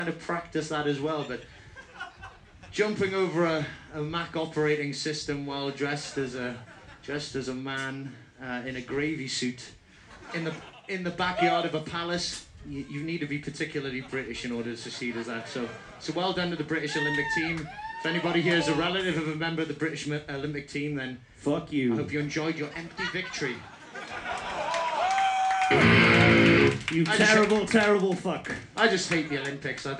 kind of practice that as well, but jumping over a Mac operating system while dressed as a man in a gravy suit in the backyard of a palace, you need to be particularly British in order to succeed as that. So well done to the British Olympic team. If anybody here is a relative of a member of the British Olympic team, then fuck you. I hope you enjoyed your empty victory. You terrible, terrible fuck. I just hate the Olympics.